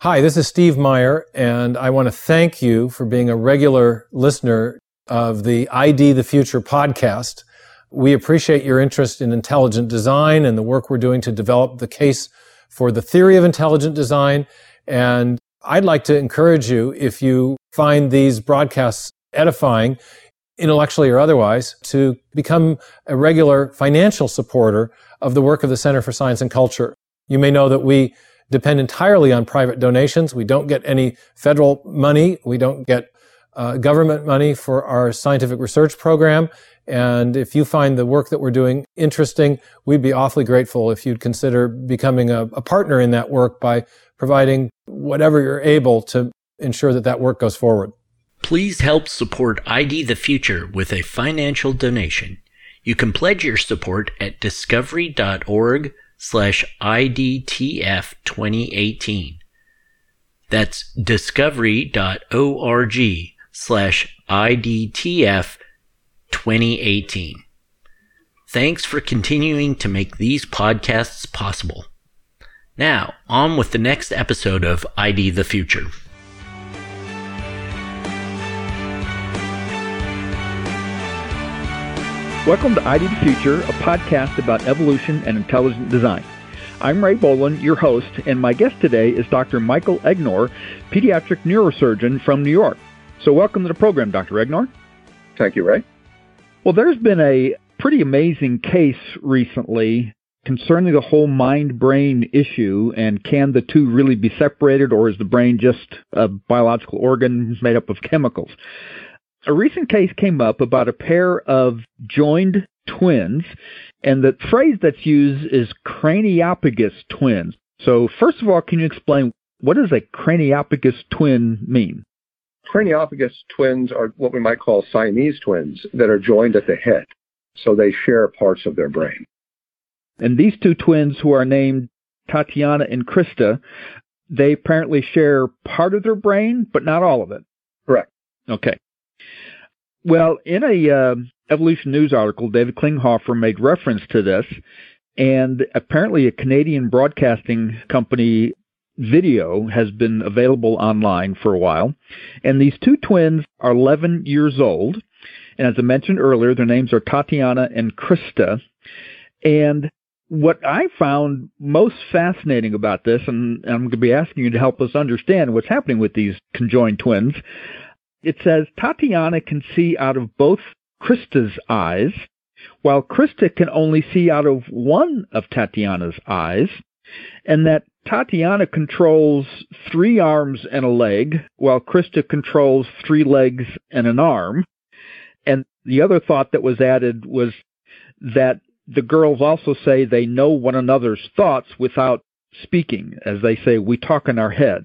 Hi, this is Steve Meyer, and I want to thank you for being a regular listener of the ID the Future podcast. We appreciate your interest in intelligent design and the work we're doing to develop the case for the theory of intelligent design. And I'd like to encourage you, if you find these broadcasts edifying, intellectually or otherwise, to become a regular financial supporter of the work of the Center for Science and Culture. You may know that we depend entirely on private donations. We don't get any federal money. We don't get government money for our scientific research program. And if you find the work that we're doing interesting, we'd be awfully grateful if you'd consider becoming a partner in that work by providing whatever you're able to ensure that that work goes forward. Please help support ID the Future with a financial donation. You can pledge your support at discovery.org/IDTF2018. That's discovery.org/IDTF2018. Thanks for continuing to make these podcasts possible. Now, on with the next episode of ID the Future. Welcome to ID the Future, a podcast about evolution and intelligent design. I'm Ray Boland, your host, and my guest today is Dr. Michael Egnor, pediatric neurosurgeon from New York. So welcome to the program, Dr. Egnor. Thank you, Ray. Well, there's been a pretty amazing case recently concerning the whole mind-brain issue, and can the two really be separated, or is the brain just a biological organ made up of chemicals? A recent case came up about a pair of joined twins, and the phrase that's used is craniopagus twins. So first of all, can you explain, what does a craniopagus twin mean? Craniopagus twins are what we might call Siamese twins that are joined at the head, so they share parts of their brain. And these two twins, who are named Tatiana and Krista, they apparently share part of their brain, but not all of it. Correct. Okay. Well, in a Evolution News article, David Klinghoffer made reference to this, and apparently a Canadian broadcasting company video has been available online for a while. And these two twins are 11 years old, and as I mentioned earlier, their names are Tatiana and Krista. And what I found most fascinating about this, and I'm going to be asking you to help us understand what's happening with these conjoined twins, it says Tatiana can see out of both Krista's eyes, while Krista can only see out of one of Tatiana's eyes, and that Tatiana controls 3 arms and a leg, while Krista controls 3 legs and an arm. And the other thought that was added was that the girls also say they know one another's thoughts without speaking. As they say, we talk in our heads.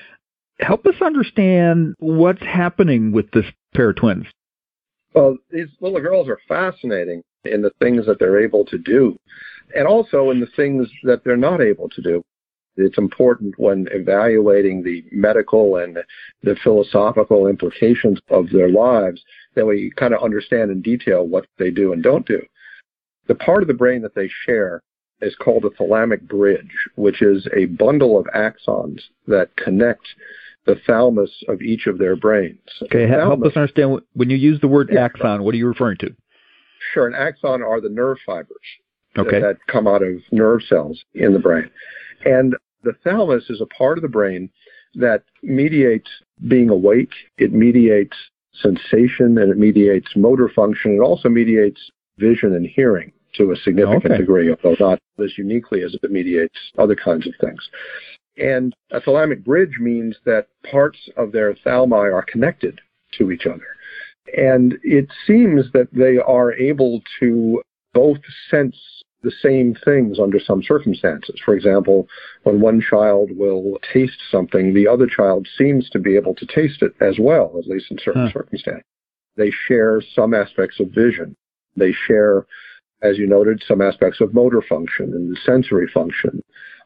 Help us understand what's happening with this pair of twins. Well, these little girls are fascinating in the things that they're able to do, and also in the things that they're not able to do. It's important when evaluating the medical and the philosophical implications of their lives that we kind of understand in detail what they do and don't do. The part of the brain that they share is called a thalamic bridge, which is a bundle of axons that connect the thalamus of each of their brains. Okay, help us understand, when you use the word axon, what are you referring to? Sure, an axon are the nerve fibers that come out of nerve cells in the brain. And the thalamus is a part of the brain that mediates being awake, it mediates sensation, and it mediates motor function. It also mediates vision and hearing to a significant degree, although not as uniquely as it mediates other kinds of things. And a thalamic bridge means that parts of their thalami are connected to each other. And it seems that they are able to both sense the same things under some circumstances. For example, when one child will taste something, the other child seems to be able to taste it as well, at least in certain circumstances. They share some aspects of vision. They share, as you noted, some aspects of motor function and sensory function.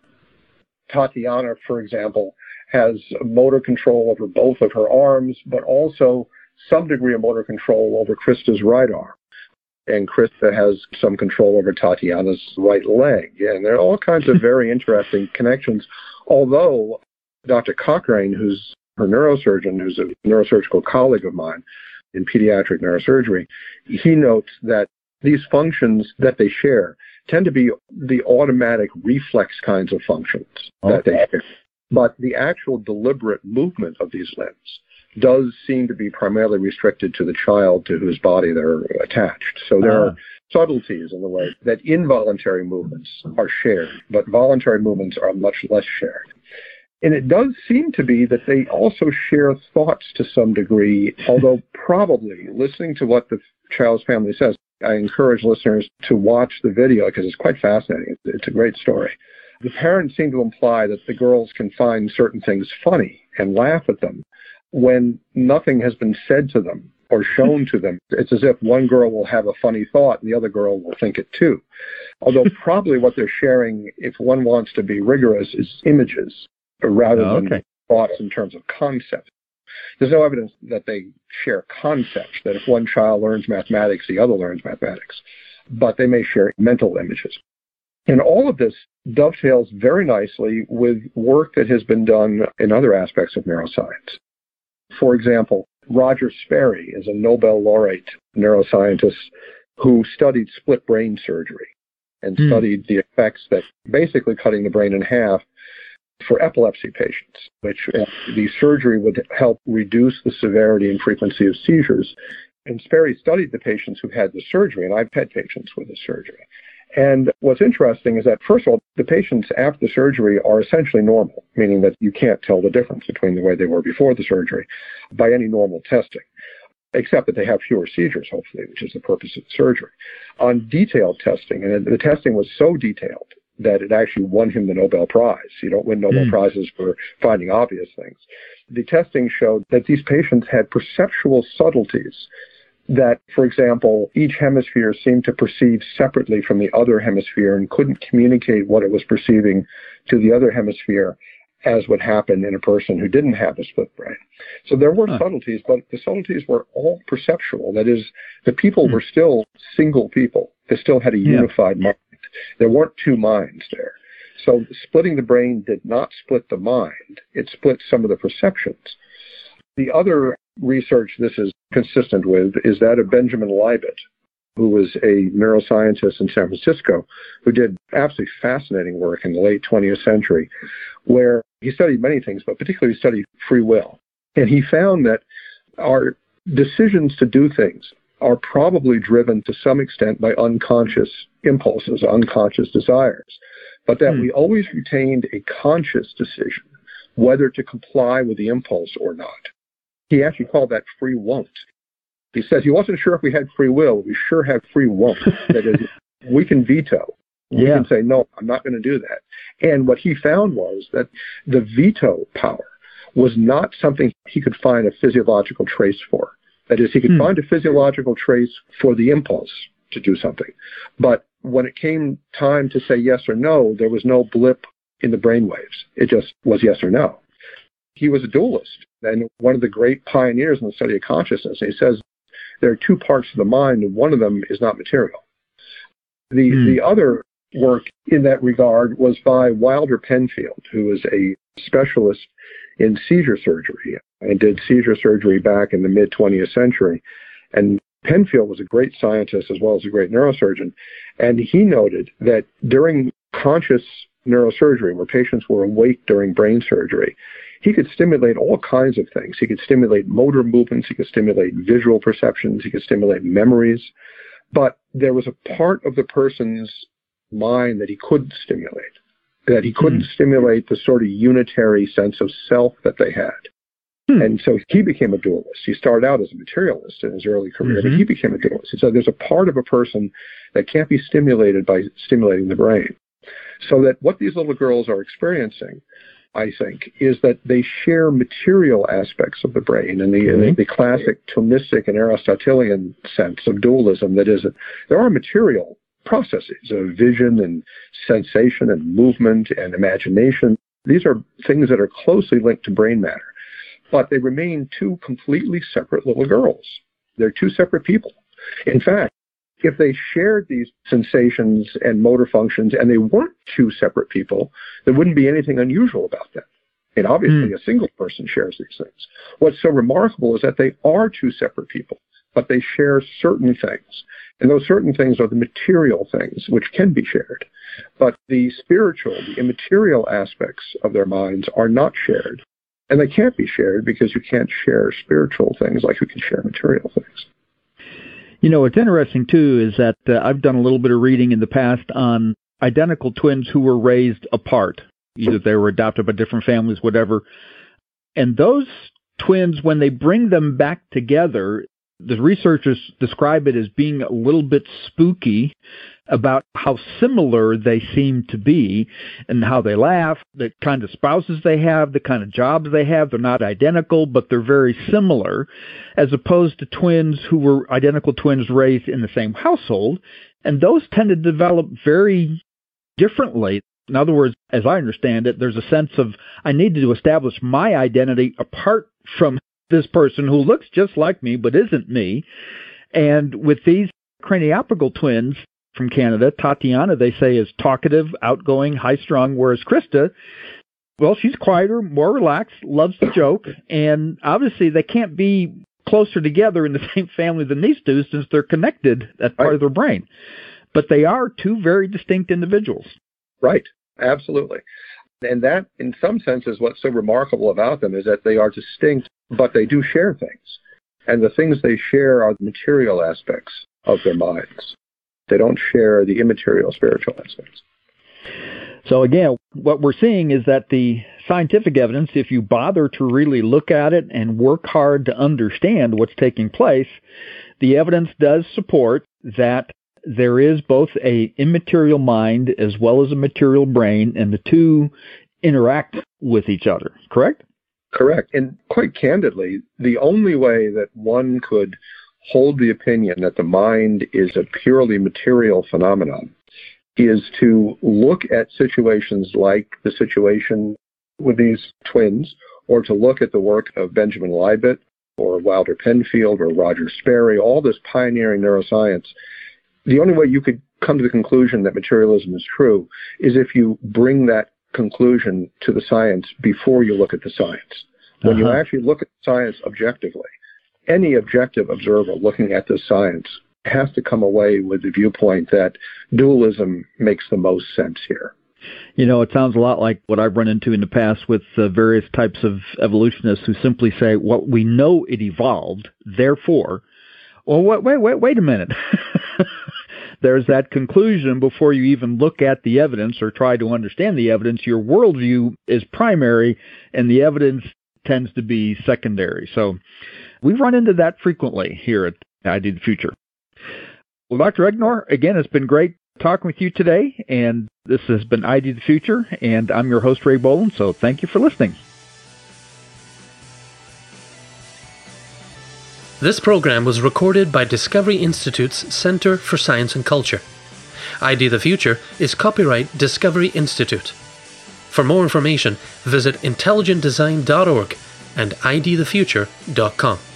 Tatiana, for example, has motor control over both of her arms, but also some degree of motor control over Krista's right arm. And Krista has some control over Tatiana's right leg. And there are all kinds of very interesting connections, although Dr. Cochrane, who's her neurosurgeon, who's a neurosurgical colleague of mine in pediatric neurosurgery, he notes that these functions that they share tend to be the automatic reflex kinds of functions that they share. But the actual deliberate movement of these limbs does seem to be primarily restricted to the child to whose body they're attached. So there are subtleties in the way that involuntary movements are shared, but voluntary movements are much less shared. And it does seem to be that they also share thoughts to some degree, although probably, listening to what the child's family says, I encourage listeners to watch the video because it's quite fascinating. It's a great story. The parents seem to imply that the girls can find certain things funny and laugh at them when nothing has been said to them or shown to them. It's as if one girl will have a funny thought and the other girl will think it too. Although probably what they're sharing, if one wants to be rigorous, is images rather than thoughts in terms of concepts. There's no evidence that they share concepts, that if one child learns mathematics, the other learns mathematics. But they may share mental images. And all of this dovetails very nicely with work that has been done in other aspects of neuroscience. For example, Roger Sperry is a Nobel laureate neuroscientist who studied split brain surgery and studied the effects that basically cutting the brain in half for epilepsy patients, which the surgery would help reduce the severity and frequency of seizures. And Sperry studied the patients who had the surgery, and I've had patients with the surgery. And what's interesting is that, first of all, the patients after the surgery are essentially normal, meaning that you can't tell the difference between the way they were before the surgery by any normal testing, except that they have fewer seizures, hopefully, which is the purpose of the surgery. On detailed testing, and the testing was so detailed that it actually won him the Nobel Prize. You don't win Nobel Prizes for finding obvious things. The testing showed that these patients had perceptual subtleties that, for example, each hemisphere seemed to perceive separately from the other hemisphere and couldn't communicate what it was perceiving to the other hemisphere, as would happen in a person who didn't have a split brain. So there were subtleties, but the subtleties were all perceptual. That is, the people were still single people. They still had a unified mind. There weren't two minds there. So splitting the brain did not split the mind. It split some of the perceptions. The other research this is consistent with is that of Benjamin Libet, who was a neuroscientist in San Francisco, who did absolutely fascinating work in the late 20th century, where he studied many things, but particularly he studied free will. And he found that our decisions to do things are probably driven to some extent by unconscious impulses, unconscious desires, but that we always retained a conscious decision whether to comply with the impulse or not. He actually called that free won't. He says he wasn't sure if we had free will. We sure have free won't. That is, we can veto. We can say, no, I'm not going to do that. And what he found was that the veto power was not something he could find a physiological trace for. That is, he could find a physiological trace for the impulse to do something. But when it came time to say yes or no, there was no blip in the brainwaves. It just was yes or no. He was a dualist and one of the great pioneers in the study of consciousness. And he says there are two parts of the mind, and one of them is not material. The other work in that regard was by Wilder Penfield, who was a specialist in seizure surgery and did seizure surgery back in the mid-20th century. And Penfield was a great scientist as well as a great neurosurgeon. And he noted that during conscious neurosurgery, where patients were awake during brain surgery, he could stimulate all kinds of things. He could stimulate motor movements. He could stimulate visual perceptions. He could stimulate memories. But there was a part of the person's mind that he couldn't stimulate, that he couldn't stimulate the sort of unitary sense of self that they had. And so he became a dualist. He started out as a materialist in his early career, but he became a dualist. And so there's a part of a person that can't be stimulated by stimulating the brain. So that what these little girls are experiencing, I think, is that they share material aspects of the brain in the classic Thomistic and Aristotelian sense of dualism. That is, there are material processes of vision and sensation and movement and imagination. These are things that are closely linked to brain matter. But they remain two completely separate little girls. They're two separate people. In fact, if they shared these sensations and motor functions and they weren't two separate people, there wouldn't be anything unusual about them. And obviously, a single person shares these things. What's so remarkable is that they are two separate people, but they share certain things. And those certain things are the material things, which can be shared. But the spiritual, the immaterial aspects of their minds are not shared. And they can't be shared because you can't share spiritual things like you can share material things. You know, what's interesting, too, is that I've done a little bit of reading in the past on identical twins who were raised apart. Either they were adopted by different families, whatever. And those twins, when they bring them back together, the researchers describe it as being a little bit spooky about how similar they seem to be and how they laugh, the kind of spouses they have, the kind of jobs they have. They're not identical, but they're very similar, as opposed to twins who were identical twins raised in the same household. And those tend to develop very differently. In other words, as I understand it, there's a sense of, I need to establish my identity apart from this person who looks just like me but isn't me. And with these Craniapical twins from Canada, Tatiana, they say, is talkative, outgoing, high-strung, whereas Krista, well, she's quieter, more relaxed, loves to joke, and obviously they can't be closer together in the same family than these two since they're connected, that part of their brain. But they are two very distinct individuals. Right, absolutely. And that, in some sense, is what's so remarkable about them, is that they are distinct, but they do share things. And the things they share are the material aspects of their minds. They don't share the immaterial spiritual aspects. So again, what we're seeing is that the scientific evidence, if you bother to really look at it and work hard to understand what's taking place, the evidence does support that there is both a immaterial mind as well as a material brain, and the two interact with each other, correct? Correct. And quite candidly, the only way that one could hold the opinion that the mind is a purely material phenomenon is to look at situations like the situation with these twins, or to look at the work of Benjamin Libet or Wilder Penfield or Roger Sperry, all this pioneering neuroscience. The only way you could come to the conclusion that materialism is true is if you bring that conclusion to the science before you look at the science. When you actually look at science objectively, any objective observer looking at the science has to come away with the viewpoint that dualism makes the most sense here. You know, it sounds a lot like what I've run into in the past with various types of evolutionists who simply say, well, we know it evolved, therefore, well, wait a minute. There's that conclusion before you even look at the evidence or try to understand the evidence. Your worldview is primary, and the evidence tends to be secondary. So we run into that frequently here at ID the Future. Well, Dr. Egnor, again, it's been great talking with you today, and this has been ID the Future, and I'm your host, Ray Boland, so thank you for listening. This program was recorded by Discovery Institute's Center for Science and Culture. ID the Future is copyright Discovery Institute. For more information, visit intelligentdesign.org and idthefuture.com.